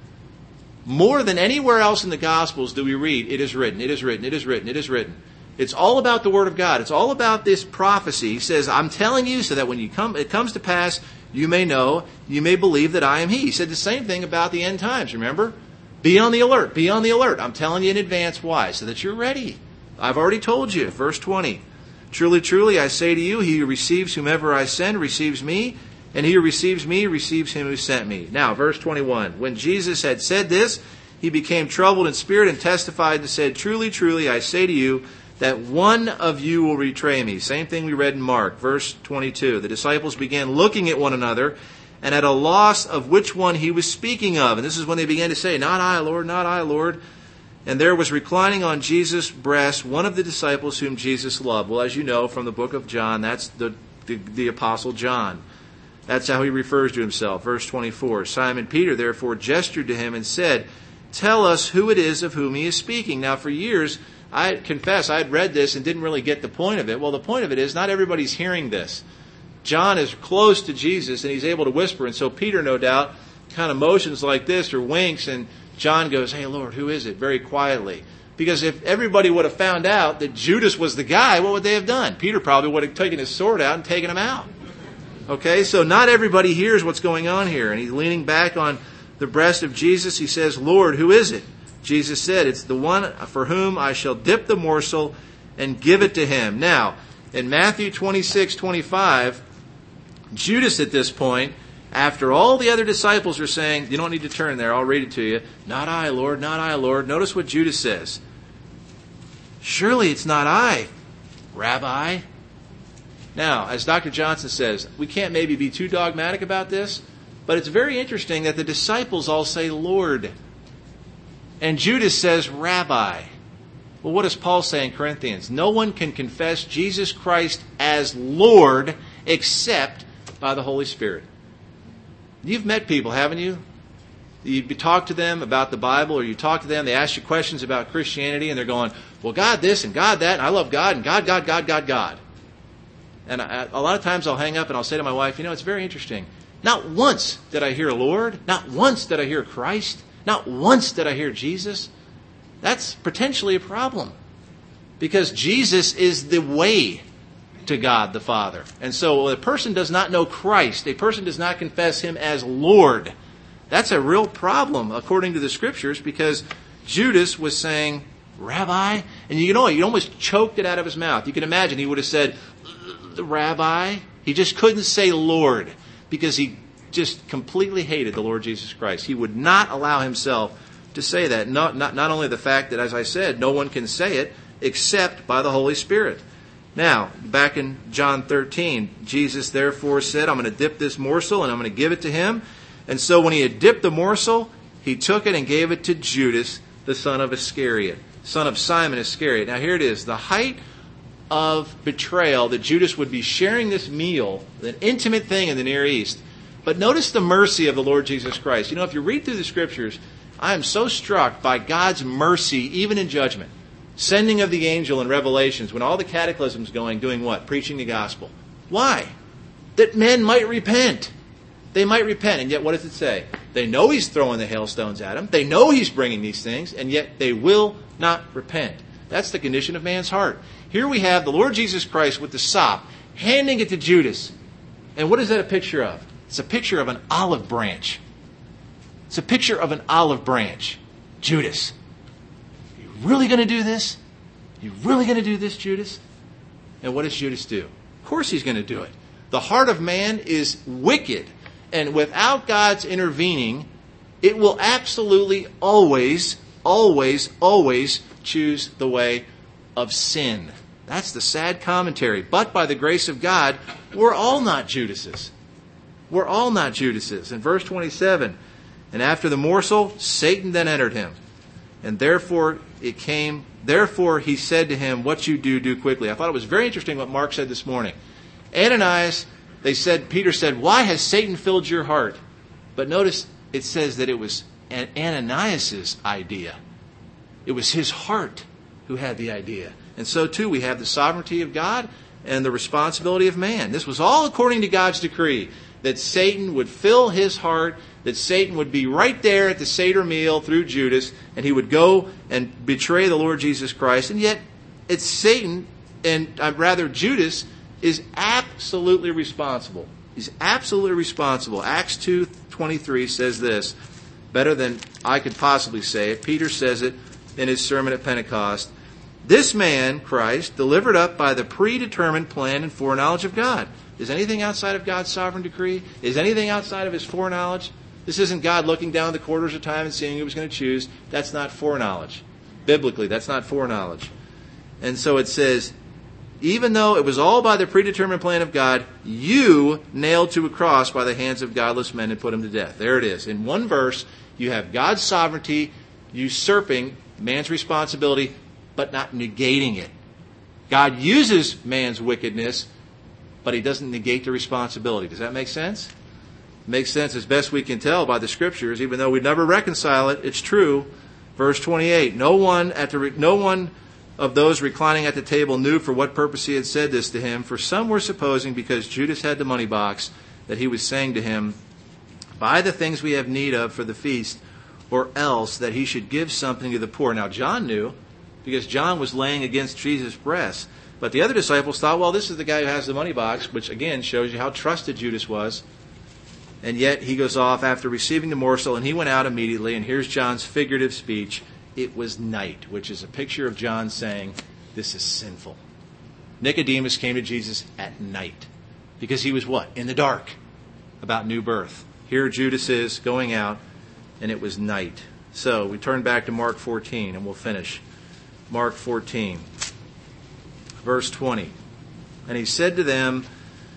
more than anywhere else in the Gospels do we read, it is written, it is written, it is written, it is written. It's all about the Word of God. It's all about this prophecy. He says, I'm telling you so that when you come, it comes to pass, you may know, you may believe that I am he. He said the same thing about the end times, remember? Be on the alert. Be on the alert. I'm telling you in advance. Why? So that you're ready. I've already told you. Verse twenty. Truly, truly, I say to you, he who receives whomever I send receives me, and he who receives me receives him who sent me. Now, verse twenty-one. When Jesus had said this, he became troubled in spirit and testified and said, Truly, truly, I say to you, that one of you will betray me. Same thing we read in Mark. Verse twenty-two. The disciples began looking at one another, and at a loss of which one he was speaking of. And this is when they began to say, Not I, Lord, not I, Lord. And there was reclining on Jesus' breast one of the disciples whom Jesus loved. Well, as you know from the book of John, that's the, the, the Apostle John. That's how he refers to himself. Verse twenty-four. Simon Peter therefore gestured to him and said, Tell us who it is of whom he is speaking. Now for years, I confess, I'd read this and didn't really get the point of it. Well, the point of it is not everybody's hearing this. John is close to Jesus and he's able to whisper. And so Peter, no doubt, kind of motions like this or winks. And John goes, Hey, Lord, who is it? Very quietly. Because if everybody would have found out that Judas was the guy, what would they have done? Peter probably would have taken his sword out and taken him out. Okay, so not everybody hears what's going on here. And he's leaning back on the breast of Jesus. He says, Lord, who is it? Jesus said, It's the one for whom I shall dip the morsel and give it to him. Now, in Matthew twenty-six twenty-five, Judas at this point, after all the other disciples are saying, you don't need to turn there, I'll read it to you. Not I, Lord, not I, Lord. Notice what Judas says. Surely it's not I, Rabbi. Now, as Doctor Johnson says, we can't maybe be too dogmatic about this, but it's very interesting that the disciples all say Lord. And Judas says Rabbi. Well, what does Paul say in Corinthians? No one can confess Jesus Christ as Lord except by the Holy Spirit. You've met people, haven't you? You talk to them about the Bible, or you talk to them, they ask you questions about Christianity, and they're going, well, God this and God that, and I love God, and God, God, God, God, God. And I, a lot of times I'll hang up and I'll say to my wife, you know, it's very interesting. Not once did I hear Lord. Not once did I hear Christ. Not once did I hear Jesus. That's potentially a problem. Because Jesus is the way to God the Father. And so a person does not know Christ, a person does not confess him as Lord. That's a real problem according to the Scriptures, because Judas was saying, Rabbi, and you know, he almost choked it out of his mouth. You can imagine he would have said, Rabbi. He just couldn't say Lord, because he just completely hated the Lord Jesus Christ. He would not allow himself to say that. Not, not, not only the fact that, as I said, no one can say it except by the Holy Spirit. Now, back in John thirteen, Jesus therefore said, I'm going to dip this morsel and I'm going to give it to him. And so when he had dipped the morsel, he took it and gave it to Judas, the son of Iscariot, son of Simon Iscariot. Now here it is, the height of betrayal, that Judas would be sharing this meal, an intimate thing in the Near East. But notice the mercy of the Lord Jesus Christ. You know, if you read through the Scriptures, I am so struck by God's mercy, even in judgment. Sending of the angel in Revelations, when all the cataclysm's going, doing what? Preaching the gospel. Why? That men might repent. They might repent, and yet what does it say? They know he's throwing the hailstones at them. They know he's bringing these things, and yet they will not repent. That's the condition of man's heart. Here we have the Lord Jesus Christ with the sop, handing it to Judas. And what is that a picture of? It's a picture of an olive branch. It's a picture of an olive branch. Judas, you really going to do this? You really going to do this, Judas? And what does Judas do? Of course he's going to do it. The heart of man is wicked. And without God's intervening, it will absolutely always, always, always choose the way of sin. That's the sad commentary. But by the grace of God, we're all not Judases. We're all not Judases. In verse twenty-seven, and after the morsel, Satan then entered him. And therefore it came, therefore he said to him, what you do, do quickly. I thought it was very interesting what Mark said this morning. Ananias, they said, Peter said, why has Satan filled your heart? But notice it says that it was Ananias' idea. It was his heart who had the idea. And so too we have the sovereignty of God and the responsibility of man. This was all according to God's decree, that Satan would fill his heart, that Satan would be right there at the Seder meal through Judas, and he would go and betray the Lord Jesus Christ. And yet it's Satan, and uh, rather Judas, is absolutely responsible. He's absolutely responsible. Acts two twenty-three says this, better than I could possibly say it. Peter says it in his sermon at Pentecost. This man, Christ, delivered up by the predetermined plan and foreknowledge of God. Is anything outside of God's sovereign decree? Is anything outside of his foreknowledge? This isn't God looking down the quarters of time and seeing who was going to choose. That's not foreknowledge. Biblically, that's not foreknowledge. And so it says, even though it was all by the predetermined plan of God, you nailed to a cross by the hands of godless men and put him to death. There it is. In one verse, you have God's sovereignty usurping man's responsibility, but not negating it. God uses man's wickedness, but he doesn't negate the responsibility. Does that make sense? It makes sense as best we can tell by the Scriptures, even though we never reconcile it. It's true. Verse twenty-eight, no one at the, no one of those reclining at the table knew for what purpose he had said this to him, for some were supposing, because Judas had the money box, that he was saying to him, buy the things we have need of for the feast, or else that he should give something to the poor. Now John knew, because John was laying against Jesus' breast. But the other disciples thought, well, this is the guy who has the money box, which again shows you how trusted Judas was. And yet he goes off after receiving the morsel, and he went out immediately. And here's John's figurative speech. It was night, which is a picture of John saying, this is sinful. Nicodemus came to Jesus at night, because he was what? In the dark, about new birth. Here Judas is going out, and it was night. So we turn back to Mark fourteen, and we'll finish. Mark fourteen, verse twenty. And he said to them,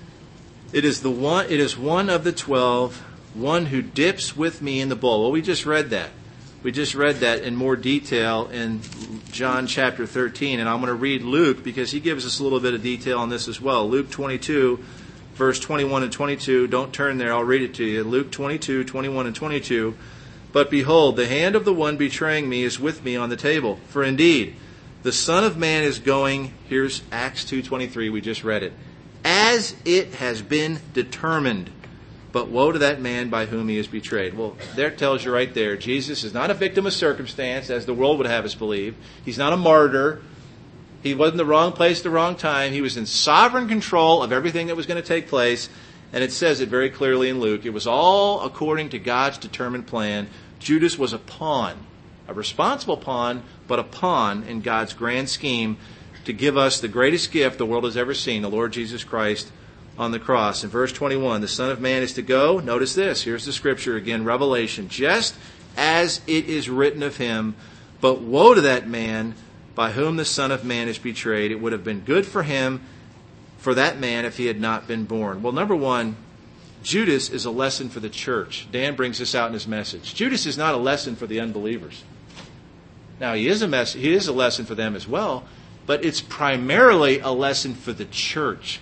It is the one. It is one of the twelve, one who dips with me in the bowl. Well, we just read that. We just read that in more detail in John chapter thirteen. And I'm going to read Luke, because he gives us a little bit of detail on this as well. Luke twenty-two, verse twenty-one and twenty-two. Don't turn there. I'll read it to you. Luke twenty-two, twenty-one and twenty-two. But behold, the hand of the one betraying me is with me on the table. For indeed, the Son of Man is going, here's Acts two twenty-three, we just read it, as it has been determined. But woe to that man by whom he is betrayed. Well, there it tells you right there, Jesus is not a victim of circumstance, as the world would have us believe. He's not a martyr. He wasn't in the wrong place at the wrong time. He was in sovereign control of everything that was going to take place. And it says it very clearly in Luke. It was all according to God's determined plan. Judas was a pawn, a responsible pawn, but a pawn in God's grand scheme to give us the greatest gift the world has ever seen, the Lord Jesus Christ on the cross. In verse twenty-one, the Son of Man is to go. Notice this. Here's the scripture again, Revelation. Just as it is written of him, but woe to that man by whom the Son of Man is betrayed. It would have been good for him, for that man, if he had not been born. Well, number one, Judas is a lesson for the church. Dan brings this out in his message. Judas is not a lesson for the unbelievers. Now, he is a mess- he is a lesson for them as well, but it's primarily a lesson for the church.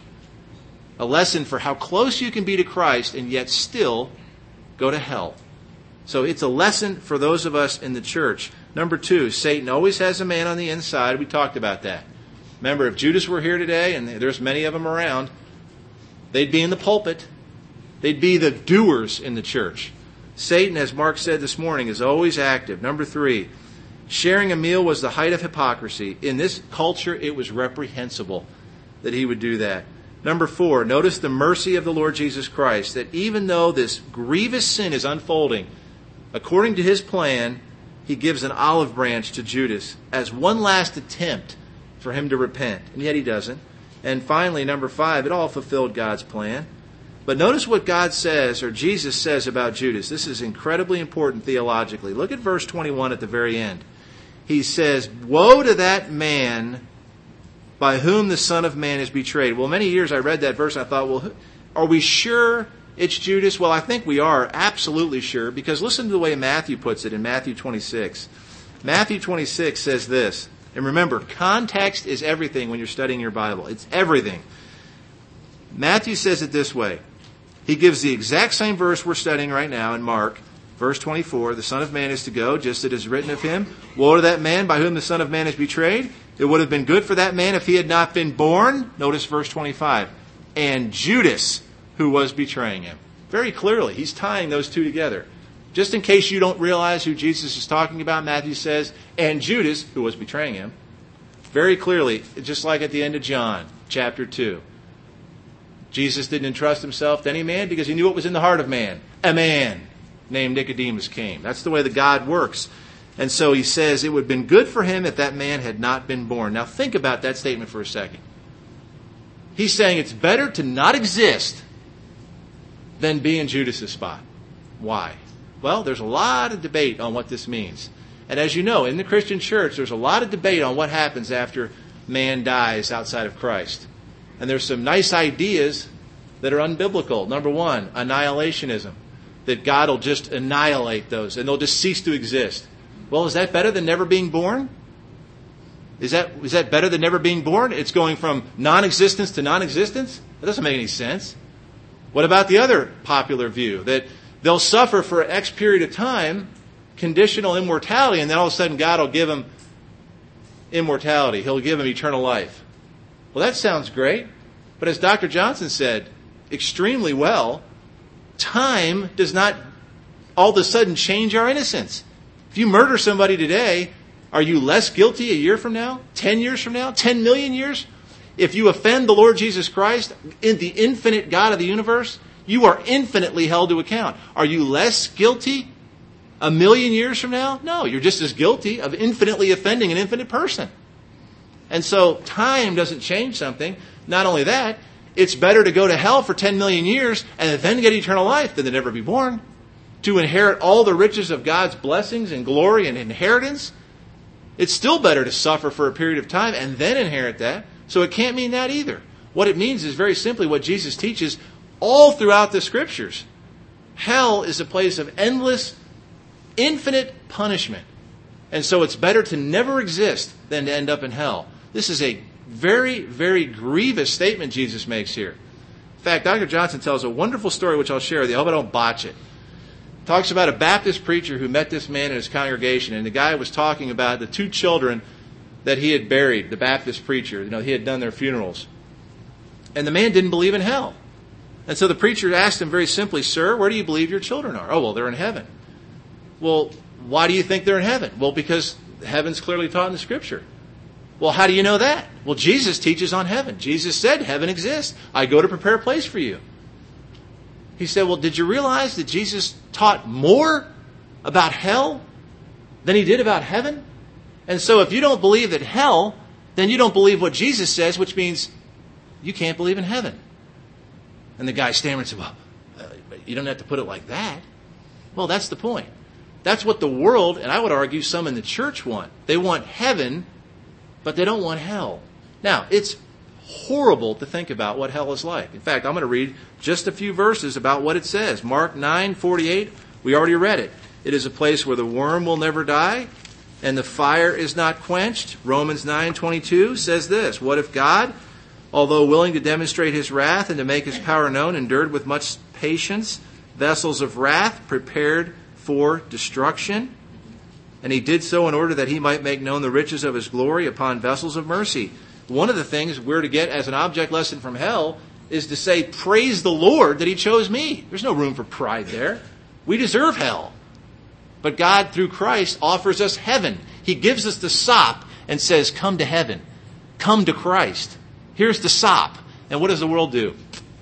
A lesson for how close you can be to Christ and yet still go to hell. So it's a lesson for those of us in the church. Number two, Satan always has a man on the inside. We talked about that. Remember, if Judas were here today, and there's many of them around, they'd be in the pulpit. They'd be the doers in the church. Satan, as Mark said this morning, is always active. Number three, sharing a meal was the height of hypocrisy. In this culture, it was reprehensible that he would do that. Number four, notice the mercy of the Lord Jesus Christ, that even though this grievous sin is unfolding, according to his plan, he gives an olive branch to Judas as one last attempt for him to repent. And yet he doesn't. And finally, number five, it all fulfilled God's plan. But notice what God says, or Jesus says about Judas. This is incredibly important theologically. Look at verse twenty-one at the very end. He says, woe to that man by whom the Son of Man is betrayed. Well, many years I read that verse and I thought, well, are we sure it's Judas? Well, I think we are absolutely sure, because listen to the way Matthew puts it in Matthew twenty-six. Matthew twenty-six says this, and remember, context is everything when you're studying your Bible. It's everything. Matthew says it this way. He gives the exact same verse we're studying right now in Mark, verse twenty-four. The Son of Man is to go, just as it is written of him. Woe to that man by whom the Son of Man is betrayed. It would have been good for that man if he had not been born. Notice verse twenty-five. And Judas, who was betraying him. Very clearly, he's tying those two together. Just in case you don't realize who Jesus is talking about, Matthew says, and Judas, who was betraying him. Very clearly, just like at the end of John, chapter two. Jesus didn't entrust himself to any man because he knew what was in the heart of man. A man named Nicodemus came. That's the way that God works. And so he says it would have been good for him if that man had not been born. Now think about that statement for a second. He's saying it's better to not exist than be in Judas' spot. Why? Well, there's a lot of debate on what this means. And as you know, in the Christian church, there's a lot of debate on what happens after man dies outside of Christ. And there's some nice ideas that are unbiblical. Number one, annihilationism. That God will just annihilate those and they'll just cease to exist. Well, is that better than never being born? Is that is that better than never being born? It's going from non-existence to non-existence? That doesn't make any sense. What about the other popular view? That they'll suffer for X period of time, conditional immortality, and then all of a sudden God will give them immortality. He'll give them eternal life. Well, that sounds great. But as Doctor Johnson said extremely well, time does not all of a sudden change our innocence. If you murder somebody today, are you less guilty a year from now? Ten years from now? Ten million years? If you offend the Lord Jesus Christ, in the infinite God of the universe, you are infinitely held to account. Are you less guilty a million years from now? No, you're just as guilty of infinitely offending an infinite person. And so time doesn't change something. Not only that, it's better to go to hell for ten million years and then get eternal life than to never be born. To inherit all the riches of God's blessings and glory and inheritance, it's still better to suffer for a period of time and then inherit that. So it can't mean that either. What it means is very simply what Jesus teaches all throughout the Scriptures. Hell is a place of endless, infinite punishment. And so it's better to never exist than to end up in hell. This is a very, very grievous statement Jesus makes here. In fact, Doctor Johnson tells a wonderful story which I'll share with you. I hope I don't botch it. Talks about a Baptist preacher who met this man in his congregation, and the guy was talking about the two children that he had buried, the Baptist preacher. You know, he had done their funerals. And the man didn't believe in hell. And so the preacher asked him very simply, "Sir, where do you believe your children are?" "Oh, well, they're in heaven." "Well, why do you think they're in heaven?" "Well, because heaven's clearly taught in the Scripture." "Well, how do you know that?" "Well, Jesus teaches on heaven. Jesus said heaven exists. I go to prepare a place for you." He said, "Well, did you realize that Jesus taught more about hell than he did about heaven? And so if you don't believe that hell, then you don't believe what Jesus says, which means you can't believe in heaven." And the guy stammered and said, well, uh, you don't have to put it like that. Well, that's the point. That's what the world, and I would argue some in the church want. They want heaven, but they don't want hell. Now, it's horrible to think about what hell is like. In fact, I'm going to read just a few verses about what it says. Mark nine forty-eight, we already read it. It is a place where the worm will never die, and the fire is not quenched. Romans nine twenty-two says this, what if God, although willing to demonstrate his wrath and to make his power known, endured with much patience vessels of wrath prepared for destruction? And he did so in order that he might make known the riches of his glory upon vessels of mercy. One of the things we're to get as an object lesson from hell is to say, praise the Lord that he chose me. There's no room for pride there. We deserve hell. But God, through Christ, offers us heaven. He gives us the sop and says, come to heaven. Come to Christ. Here's the sop. And what does the world do?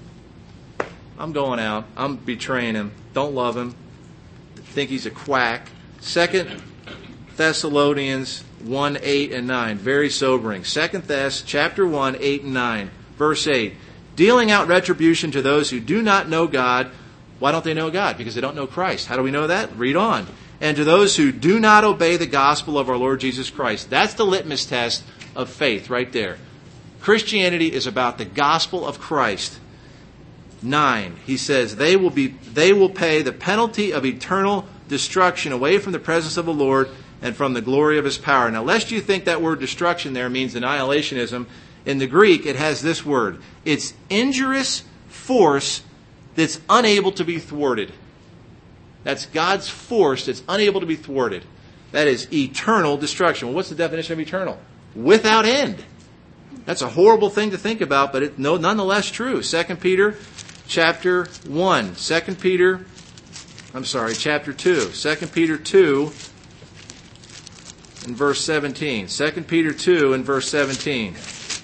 I'm going out. I'm betraying him. Don't love him. Think he's a quack. Second Thessalonians one, eight, and nine. Very sobering. Second Thess, chapter one, eight, and nine. Verse eight. Dealing out retribution to those who do not know God. Why don't they know God? Because they don't know Christ. How do we know that? Read on. And to those who do not obey the gospel of our Lord Jesus Christ. That's the litmus test of faith right there. Christianity is about the gospel of Christ. Nine. He says, they will be, they will pay the penalty of eternal destruction away from the presence of the Lord and from the glory of his power. Now, lest you think that word destruction there means annihilationism, in the Greek it has this word. It's injurious force that's unable to be thwarted. That's God's force that's unable to be thwarted. That is eternal destruction. Well, what's the definition of eternal? Without end. That's a horrible thing to think about, but it's no, nonetheless true. Second Peter chapter one. Second Peter, I'm sorry, chapter two. Second Peter two in verse seventeen. Second Peter two in verse seventeen.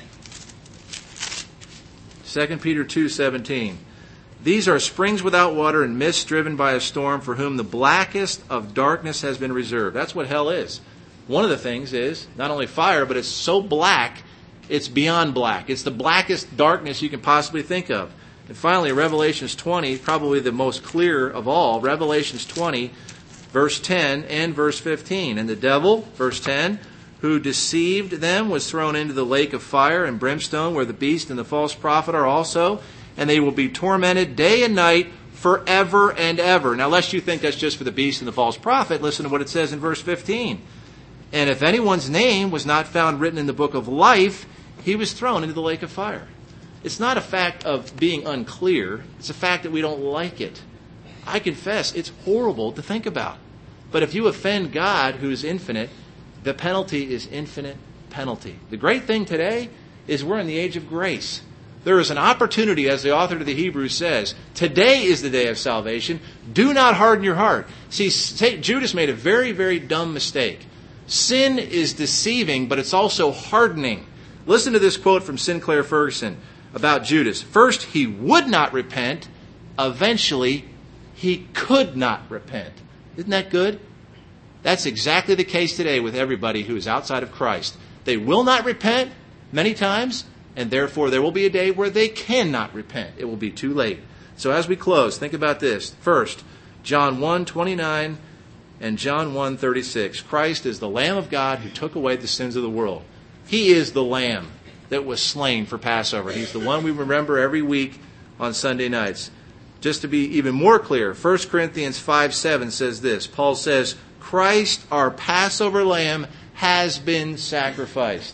Second Peter two seventeen. These are springs without water and mists driven by a storm, for whom the blackest of darkness has been reserved. That's what hell is. One of the things is not only fire, but it's so black, it's beyond black. It's the blackest darkness you can possibly think of. And finally, Revelations twenty, probably the most clear of all, Revelations twenty, verse ten and verse fifteen. And the devil, verse ten, who deceived them was thrown into the lake of fire and brimstone, where the beast and the false prophet are also, and they will be tormented day and night forever and ever. Now, lest you think that's just for the beast and the false prophet, listen to what it says in verse fifteen. And if anyone's name was not found written in the book of life, he was thrown into the lake of fire. It's not a fact of being unclear. It's a fact that we don't like it. I confess, it's horrible to think about. But if you offend God, who is infinite, the penalty is infinite penalty. The great thing today is we're in the age of grace. There is an opportunity, as the author to the Hebrews says, today is the day of salvation. Do not harden your heart. See, Judas made a very, very dumb mistake. Sin is deceiving, but it's also hardening. Listen to this quote from Sinclair Ferguson about Judas. First, he would not repent. Eventually, he could not repent. Isn't that good? That's exactly the case today with everybody who is outside of Christ. They will not repent many times, and therefore there will be a day where they cannot repent. It will be too late. So as we close, think about this. First, John one twenty-nine and John one thirty-six. Christ is the Lamb of God who took away the sins of the world. He is the Lamb that was slain for Passover. He's the one we remember every week on Sunday nights. Just to be even more clear, First Corinthians five seven says this. Paul says, Christ, our Passover Lamb, has been sacrificed.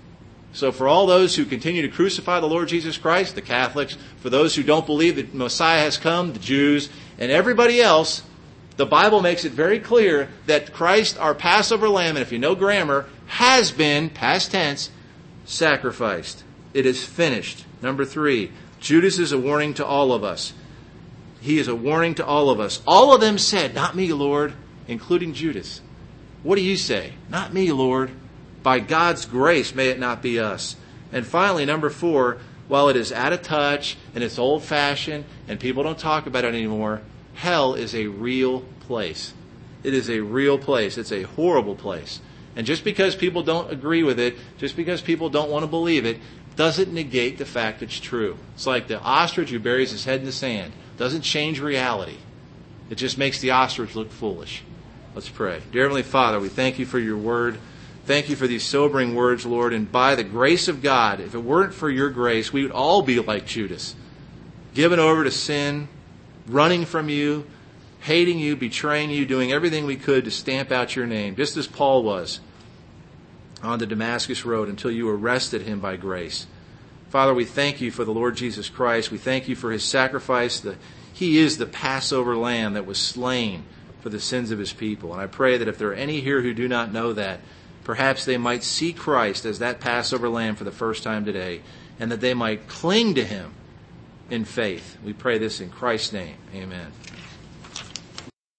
So for all those who continue to crucify the Lord Jesus Christ, the Catholics, for those who don't believe that Messiah has come, the Jews, and everybody else, the Bible makes it very clear that Christ, our Passover Lamb, and if you know grammar, has been, past tense, sacrificed. It is finished. Number three, Judas is a warning to all of us. He is a warning to all of us. All of them said, not me, Lord, including Judas. What do you say? Not me, Lord. By God's grace, may it not be us. And finally, number four, while it is out of touch and it's old-fashioned and people don't talk about it anymore, hell is a real place. It is a real place. It's a horrible place. And just because people don't agree with it, just because people don't want to believe it, doesn't negate the fact it's true. It's like the ostrich who buries his head in the sand. Doesn't change reality. It just makes the ostrich look foolish. Let's pray. Dear Heavenly Father, we thank you for your word. Thank you for these sobering words, Lord. And by the grace of God, if it weren't for your grace, we would all be like Judas, given over to sin, running from you, hating you, betraying you, doing everything we could to stamp out your name, just as Paul was on the Damascus Road until you arrested him by grace. Father, we thank you for the Lord Jesus Christ. We thank you for his sacrifice. The, he is the Passover lamb that was slain for the sins of his people. And I pray that if there are any here who do not know that, perhaps they might see Christ as that Passover lamb for the first time today, and that they might cling to him in faith. We pray this in Christ's name. Amen.